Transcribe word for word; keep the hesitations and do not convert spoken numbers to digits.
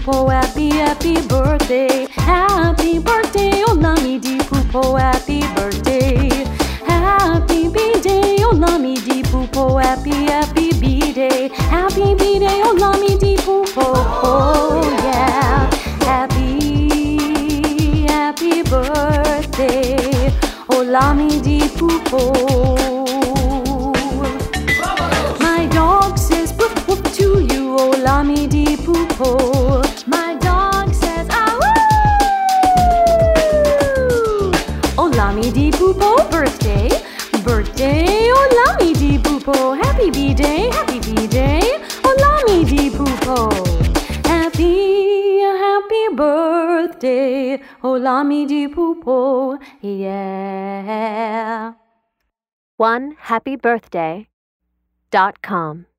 Poopo, happy, happy birthday. Happy birthday, Olamide Poopo, happy birthday. Happy B-Day, Olamide Poopo, happy, happy B-Day. Happy B-Day, Olamide Poopo, oh yeah. Happy, happy birthday, Olamide Poopo. My dog says woof woof to you, Olamide Poopo. My dog says ah woo. Olamide Poopo, birthday, birthday, Olamide Poopo. Happy B-Day, happy B-Day, Olamide Poopo. Happy, happy birthday, Olamide Poopo, yeah. one happy birthday dot com